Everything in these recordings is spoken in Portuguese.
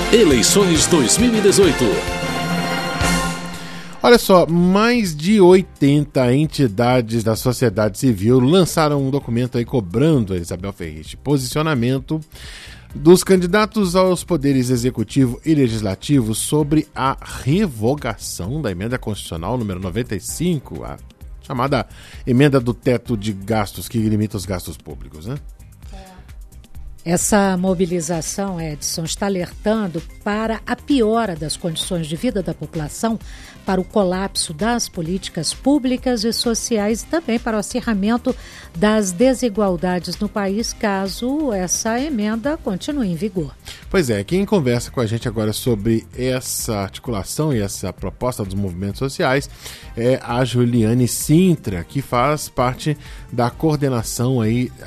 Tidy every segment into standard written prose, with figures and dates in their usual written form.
Eleições 2018. Olha só, mais de 80 entidades da sociedade civil lançaram um documento aí cobrando a Isabel Ferretti posicionamento dos candidatos aos poderes executivo e legislativo sobre a revogação da emenda constitucional número 95, a chamada emenda do teto de gastos que limita os gastos públicos, né? Essa mobilização, Edson, está alertando para a piora das condições de vida da população, para o colapso das políticas públicas e sociais e também para o acirramento das desigualdades no país, caso essa emenda continue em vigor. Pois é, quem conversa com a gente agora sobre essa articulação e essa proposta dos movimentos sociais é a Juliane Sintra, que faz parte da coordenação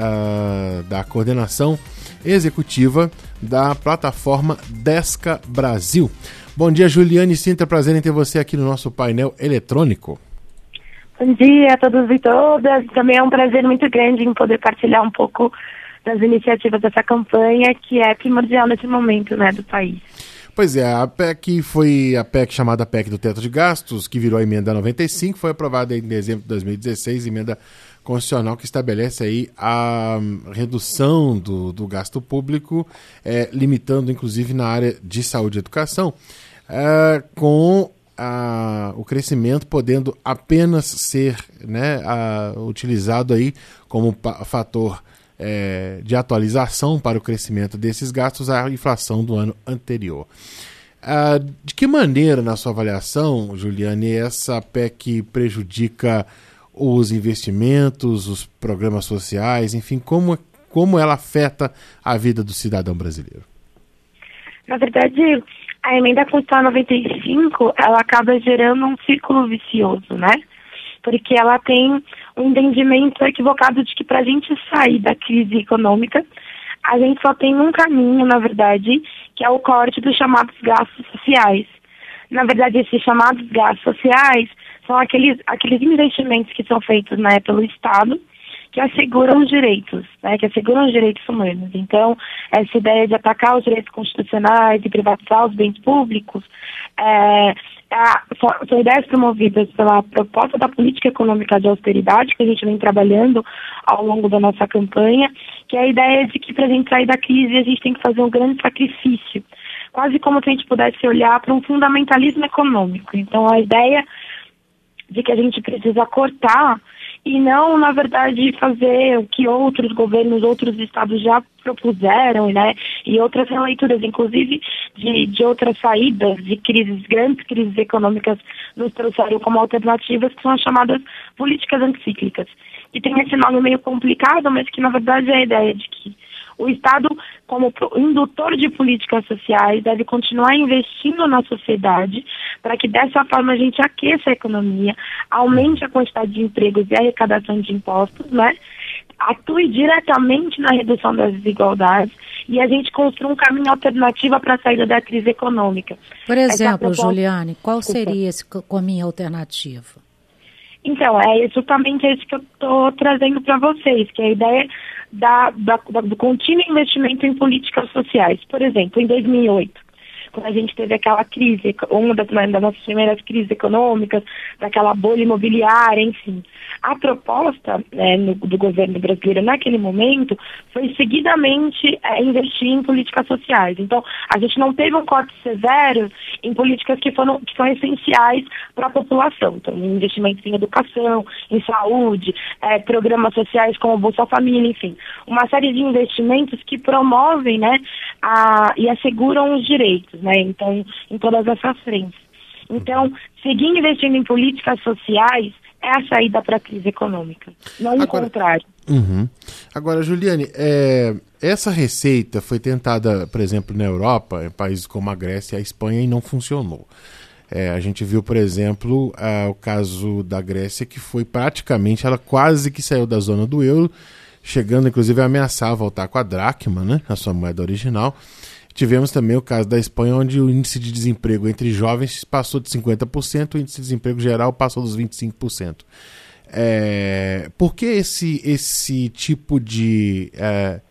executiva da plataforma Desca Brasil. Bom dia, Juliane Sintra, prazer em ter você aqui no nosso painel eletrônico. Bom dia a todos e todas. Também é um prazer muito grande em poder partilhar um pouco das iniciativas dessa campanha, que é primordial nesse momento, né, do país. Pois é, a PEC foi a PEC chamada PEC do Teto de Gastos, que virou a emenda 95, foi aprovada em dezembro de 2016, emenda constitucional que estabelece aí a redução do gasto público, limitando inclusive na área de saúde e educação, com o crescimento podendo apenas ser utilizado aí como fator de atualização para o crescimento desses gastos à inflação do ano anterior. De que maneira, na sua avaliação, Juliane, essa PEC prejudica os investimentos, os programas sociais, enfim, como ela afeta a vida do cidadão brasileiro? Na verdade, a emenda constitucional 95, ela acaba gerando um círculo vicioso, né? Porque ela tem um entendimento equivocado de que para a gente sair da crise econômica, a gente só tem um caminho, na verdade, que é o corte dos chamados gastos sociais. Na verdade, esses chamados gastos sociais são aqueles investimentos que são feitos, né, pelo Estado, que asseguram os direitos, né, que asseguram os direitos humanos. Então, essa ideia de atacar os direitos constitucionais e privatizar os bens públicos são ideias promovidas pela proposta da política econômica de austeridade que a gente vem trabalhando ao longo da nossa campanha, que é a ideia de que para a gente sair da crise a gente tem que fazer um grande sacrifício, quase como se a gente pudesse olhar para um fundamentalismo econômico. Então, a ideia de que a gente precisa cortar e não, na verdade, fazer o que outros governos, outros estados já propuseram, né? E outras releituras, inclusive de outras saídas de crises, grandes crises econômicas, nos trouxeram como alternativas, que são as chamadas políticas anticíclicas. Que tem esse nome meio complicado, mas que, na verdade, é a ideia de que o Estado, como indutor de políticas sociais, deve continuar investindo na sociedade para que dessa forma a gente aqueça a economia, aumente a quantidade de empregos e a arrecadação de impostos, né? Atue diretamente na redução das desigualdades e a gente construa um caminho alternativo para a saída da crise econômica. Por exemplo, Juliane, qual seria esse caminho alternativo? Então, é exatamente isso que eu estou trazendo para vocês, que é a ideia do contínuo investimento em políticas sociais. Por exemplo, em 2008, quando a gente teve aquela crise, uma das nossas primeiras crises econômicas, daquela bolha imobiliária, enfim. A proposta do governo brasileiro naquele momento foi seguidamente investir em políticas sociais. Então, a gente não teve um corte severo em políticas que são essenciais para a população. Então, investimentos em educação, em saúde, programas sociais como Bolsa Família, enfim. Uma série de investimentos que promovem, né, e asseguram os direitos, né, então, em todas essas frentes. Então, seguir investindo em políticas sociais é a saída para a crise econômica, não o contrário. Agora, Juliane, essa receita foi tentada, por exemplo, na Europa, em países como a Grécia e a Espanha, e não funcionou. A gente viu, por exemplo, o caso da Grécia, que foi praticamente, ela quase que saiu da zona do euro, chegando inclusive a ameaçar voltar com a dracma, né, a sua moeda original. Tivemos também o caso da Espanha, onde o índice de desemprego entre jovens passou de 50%, o índice de desemprego geral passou dos 25%. Por que esse tipo de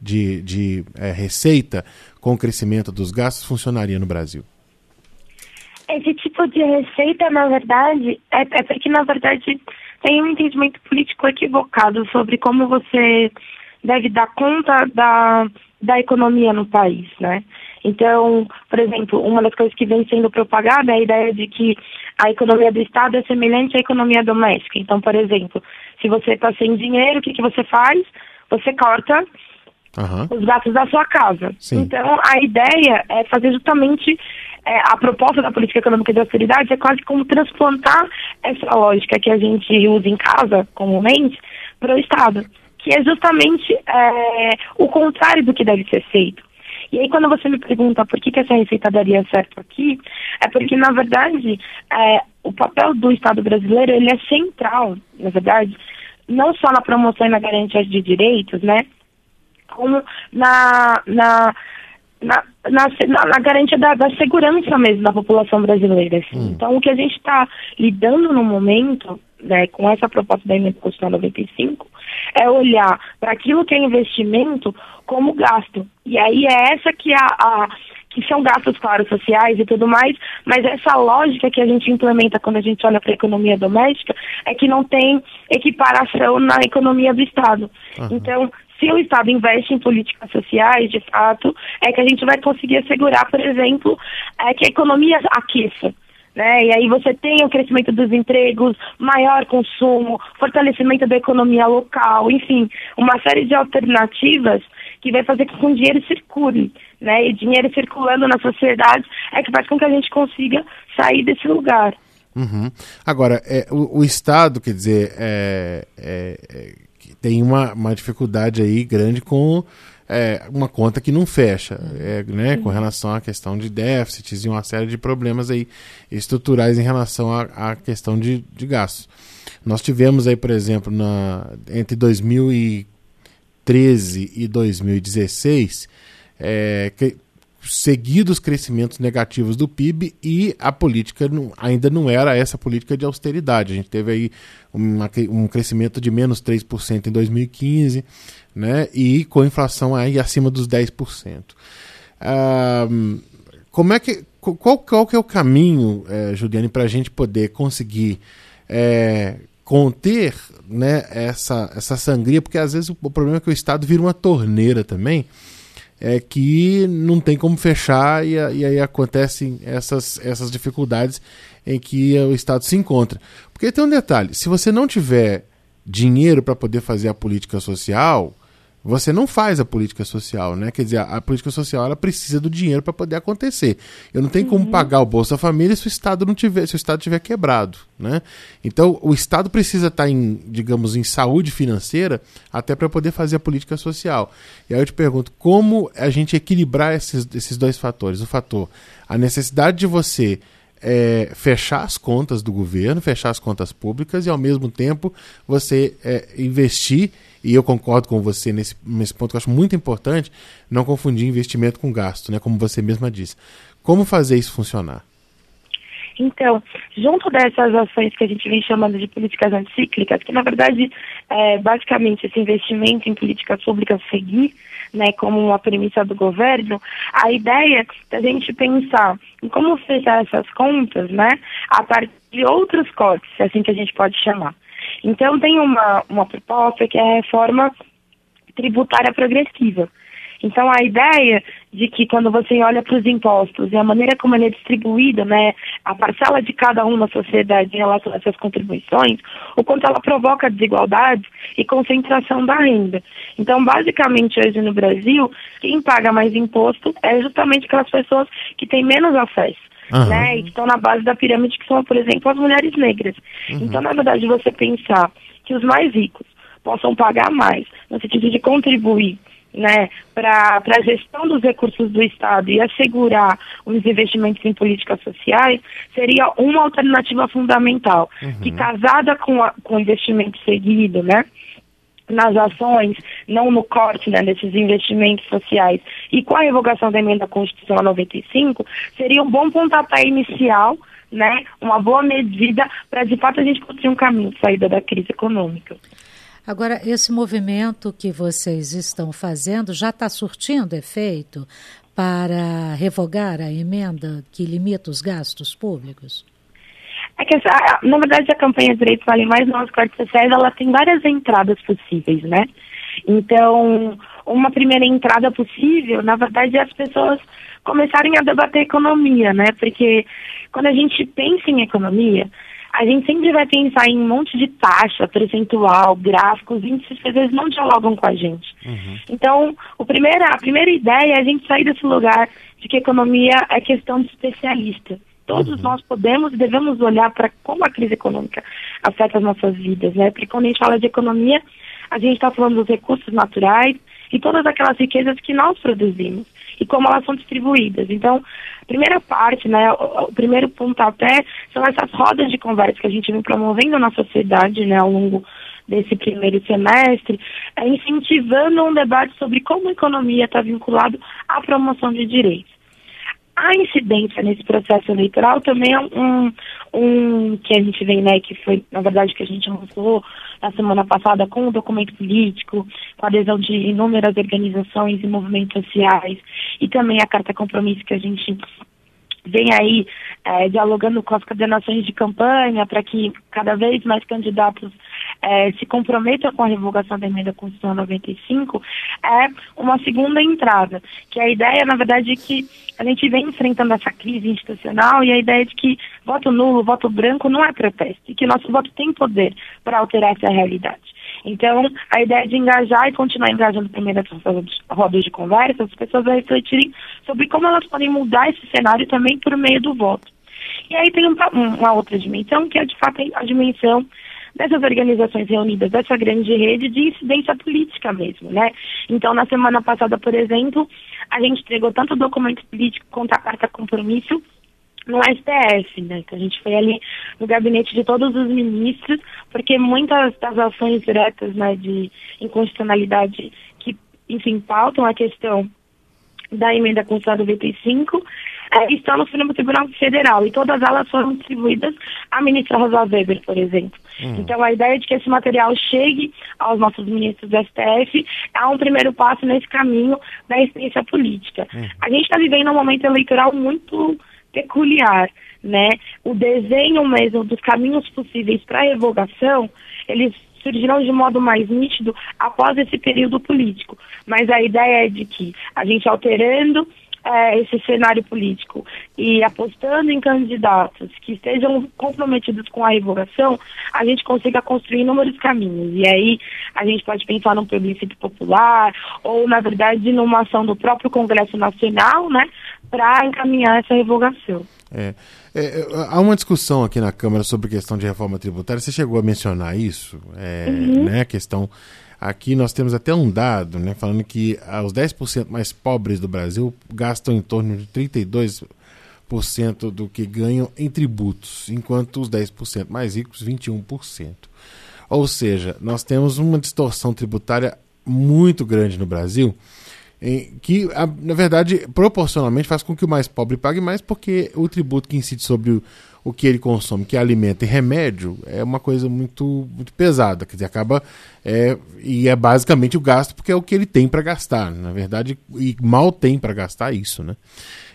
de receita com o crescimento dos gastos funcionaria no Brasil? Esse tipo de receita, na verdade, é porque, na verdade, tem um entendimento político equivocado sobre como você deve dar conta da economia no país, né? Então, por exemplo, uma das coisas que vem sendo propagada é a ideia de que a economia do Estado é semelhante à economia doméstica. Então, por exemplo, se você está sem dinheiro, o que você faz? Você corta os gastos da sua casa. Sim. Então, a ideia é fazer justamente a proposta da política econômica de austeridade é quase como transplantar essa lógica que a gente usa em casa, comumente, para o Estado, que é justamente o contrário do que deve ser feito. E aí, quando você me pergunta por que essa receita daria certo aqui, é porque, na verdade, o papel do Estado brasileiro, ele é central, na verdade, não só na promoção e na garantia de direitos, né, como na garantia da segurança mesmo da população brasileira. Assim. Então, o que a gente está lidando no momento, né, com essa proposta da Emenda Constitucional 95, é olhar para aquilo que é investimento como gasto. E aí é essa que que são gastos, claro, sociais e tudo mais, mas essa lógica que a gente implementa quando a gente olha para a economia doméstica é que não tem equiparação na economia do Estado. Então, se o Estado investe em políticas sociais, de fato, é que a gente vai conseguir assegurar, por exemplo, que a economia aqueça. Né? E aí você tem o crescimento dos empregos, maior consumo, fortalecimento da economia local, enfim, uma série de alternativas que vai fazer com que o dinheiro circule, né? E dinheiro circulando na sociedade é que faz com que a gente consiga sair desse lugar. Agora, o Estado, quer dizer, tem uma dificuldade aí grande com uma conta que não fecha, né, com relação à questão de déficits e uma série de problemas aí estruturais em relação à questão de gastos. Nós tivemos aí, por exemplo, entre 2013 e 2016, seguidos crescimentos negativos do PIB e a política ainda não era essa política de austeridade. A gente teve aí um crescimento de menos 3% em 2015, né, e com inflação aí acima dos 10%. Qual que é o caminho, Juliane, para a gente poder conseguir conter, né, essa sangria? Porque às vezes o problema é que o Estado vira uma torneira também, que não tem como fechar e aí acontecem essas dificuldades em que o Estado se encontra. Porque tem um detalhe, se você não tiver dinheiro para poder fazer a política social, você não faz a política social, né? Quer dizer, a política social ela precisa do dinheiro para poder acontecer. Eu não tenho como pagar o Bolsa Família se o Estado estiver quebrado, né? Então, o Estado precisa estar em saúde financeira até para poder fazer a política social. E aí eu te pergunto, como a gente equilibrar esses dois fatores? A necessidade de você fechar as contas do governo, fechar as contas públicas e, ao mesmo tempo, você investir. E eu concordo com você nesse ponto, que eu acho muito importante não confundir investimento com gasto, né? Como você mesma disse. Como fazer isso funcionar? Então, junto dessas ações que a gente vem chamando de políticas anticíclicas, que na verdade basicamente esse investimento em políticas públicas seguir, né, como uma premissa do governo, a ideia é a gente pensar em como fechar essas contas, né, a partir de outros cortes, assim que a gente pode chamar. Então, tem uma proposta que é a reforma tributária progressiva. Então, a ideia de que quando você olha para os impostos e a maneira como ele é distribuído, né, a parcela de cada um na sociedade em relação a essas contribuições, o quanto ela provoca desigualdade e concentração da renda. Então, basicamente, hoje no Brasil, quem paga mais imposto é justamente aquelas pessoas que têm menos acesso. Né, e que estão na base da pirâmide, que são, por exemplo, as mulheres negras. Então, na verdade, você pensar que os mais ricos possam pagar mais, no sentido de contribuir, né, para a gestão dos recursos do Estado e assegurar os investimentos em políticas sociais, seria uma alternativa fundamental, que casada com o investimento seguido, né, nas ações, não no corte, né, desses investimentos sociais, e com a revogação da Emenda Constitucional 95, seria um bom pontapé inicial, né, uma boa medida para, de fato, a gente construir um caminho de saída da crise econômica. Agora, esse movimento que vocês estão fazendo já está surtindo efeito para revogar a emenda que limita os gastos públicos? É que, na verdade, a campanha Direitos Valem Mais, no nosso Código Sociais, ela tem várias entradas possíveis, né? Então, uma primeira entrada possível, na verdade, é as pessoas começarem a debater economia, né? Porque quando a gente pensa em economia, a gente sempre vai pensar em um monte de taxa, percentual, gráficos, índices que às vezes não dialogam com a gente. Então, a primeira ideia é a gente sair desse lugar de que economia é questão de especialista. Todos nós podemos e devemos olhar para como a crise econômica afeta as nossas vidas, né? Porque quando a gente fala de economia, a gente está falando dos recursos naturais e todas aquelas riquezas que nós produzimos e como elas são distribuídas. Então, a primeira parte, né, o primeiro pontapé são essas rodas de conversa que a gente vem promovendo na sociedade, né, ao longo desse primeiro semestre, incentivando um debate sobre como a economia está vinculada à promoção de direitos. A incidência nesse processo eleitoral também é um que a gente vem, né, que foi, na verdade, que a gente lançou na semana passada com o documento político, com a adesão de inúmeras organizações e movimentos sociais, e também a carta compromisso que a gente vem aí dialogando com as coordenações de campanha para que cada vez mais candidatos se comprometam com a revogação da emenda Constitucional 95, é uma segunda entrada, que a ideia, na verdade, é que a gente vem enfrentando essa crise institucional e a ideia de que voto nulo, voto branco não é protesto, e que nosso voto tem poder para alterar essa realidade. Então, a ideia de engajar e continuar engajando primeiro essas rodas de conversa, as pessoas vão refletirem sobre como elas podem mudar esse cenário também por meio do voto. E aí tem uma outra dimensão, que é de fato a dimensão dessas organizações reunidas, dessa grande rede de incidência política mesmo, né? Então, na semana passada, por exemplo, a gente entregou tanto o documento político quanto a carta compromisso no STF, né? Que a gente foi ali no gabinete de todos os ministros, porque muitas das ações diretas, né, de inconstitucionalidade que, enfim, pautam a questão da emenda Constitucional 95, estão no Supremo Tribunal Federal, e todas elas foram distribuídas à ministra Rosa Weber, por exemplo. Então, a ideia de que esse material chegue aos nossos ministros do STF é um primeiro passo nesse caminho da experiência política. A gente está vivendo um momento eleitoral muito peculiar, né? O desenho mesmo dos caminhos possíveis para a revogação, eles surgiram de modo mais nítido após esse período político. Mas a ideia é de que a gente alterando esse cenário político e apostando em candidatos que estejam comprometidos com a revogação, a gente consiga construir inúmeros caminhos. E aí a gente pode pensar num plebiscito popular ou, na verdade, numa ação do próprio Congresso Nacional, né, para encaminhar essa revogação. Há uma discussão aqui na Câmara sobre a questão de reforma tributária. Você chegou a mencionar isso, né? A questão. Aqui nós temos até um dado, né, falando que os 10% mais pobres do Brasil gastam em torno de 32% do que ganham em tributos, enquanto os 10% mais ricos, 21%. Ou seja, nós temos uma distorção tributária muito grande no Brasil, que, na verdade, proporcionalmente faz com que o mais pobre pague mais, porque o tributo que incide sobre o que ele consome, que é alimento e remédio, é uma coisa muito, muito pesada. Quer dizer, acaba... e é basicamente o gasto, porque é o que ele tem para gastar. Na verdade, e mal tem para gastar isso, né?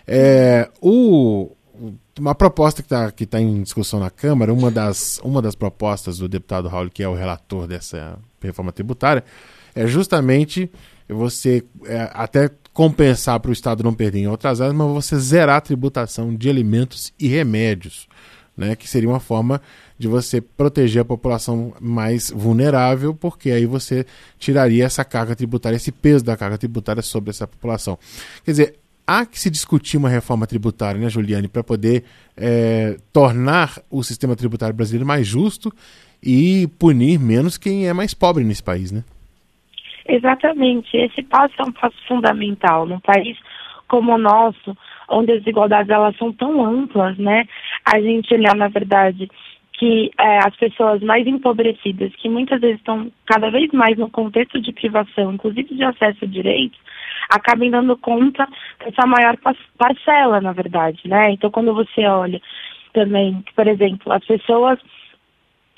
Uma proposta que tá em discussão na Câmara, uma das propostas do deputado Raul, que é o relator dessa reforma tributária, é justamente você até compensar para o Estado não perder em outras áreas, mas você zerar a tributação de alimentos e remédios, né, que seria uma forma de você proteger a população mais vulnerável, porque aí você tiraria essa carga tributária, esse peso da carga tributária sobre essa população. Quer dizer, há que se discutir uma reforma tributária, né, Juliane, para poder tornar o sistema tributário brasileiro mais justo e punir menos quem é mais pobre nesse país, né? Exatamente. Esse passo é um passo fundamental. Num país como o nosso, onde as desigualdades elas são tão amplas, né? A gente olhar, na verdade, que as pessoas mais empobrecidas, que muitas vezes estão cada vez mais no contexto de privação, inclusive de acesso a direitos, acabem dando conta dessa maior parcela, na verdade, né? Então, quando você olha também, por exemplo, as pessoas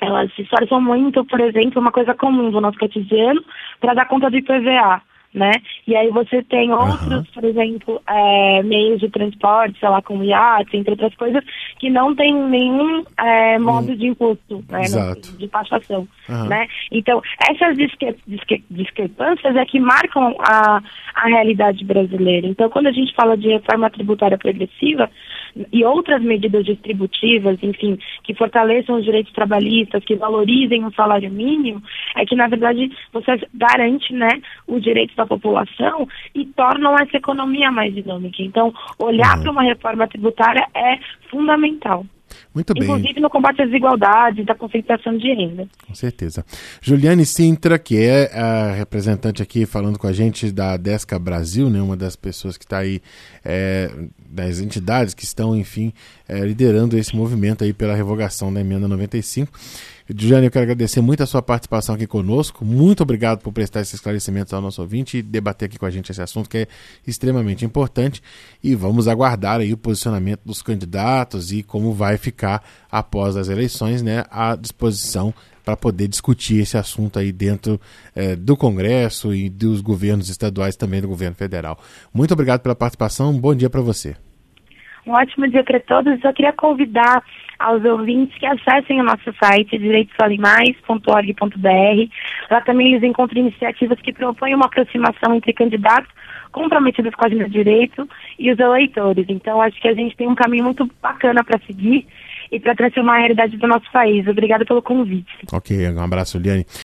elas se esforçam muito, por exemplo, uma coisa comum do nosso cotidiano, para dar conta do IPVA, né? E aí você tem outros, por exemplo, meios de transporte, sei lá, como iate, entre outras coisas, que não tem nenhum modo de imposto, né, de taxação, né? Então, essas discrepâncias é que marcam a realidade brasileira. Então, quando a gente fala de reforma tributária progressiva e outras medidas distributivas, enfim, que fortaleçam os direitos trabalhistas, que valorizem o salário mínimo, é que, na verdade, você garante, né, os direitos da população e tornam essa economia mais dinâmica. Então, olhar para uma reforma tributária é fundamental. Muito bem. Inclusive no combate às desigualdades, da concentração de renda. Com certeza. Juliane Sintra, que é a representante aqui falando com a gente da Desca Brasil, né, uma das pessoas que está aí, das entidades que estão, enfim, liderando esse movimento aí pela revogação da emenda 95. Juliane, eu quero agradecer muito a sua participação aqui conosco. Muito obrigado por prestar esses esclarecimentos ao nosso ouvinte e debater aqui com a gente esse assunto que é extremamente importante. E vamos aguardar aí o posicionamento dos candidatos e como vai ficar após as eleições, né, à disposição para poder discutir esse assunto aí dentro do Congresso e dos governos estaduais, também do governo federal. Muito obrigado pela participação. Um bom dia para você. Um ótimo dia para todos. Eu queria convidar aos ouvintes que acessem o nosso site direitosalimais.org.br. Lá também eles encontram iniciativas que propõem uma aproximação entre candidatos comprometidos com a agenda de direito e os eleitores. Então, acho que a gente tem um caminho muito bacana para seguir e para transformar a realidade do nosso país. Obrigada pelo convite. Ok, um abraço, Liane.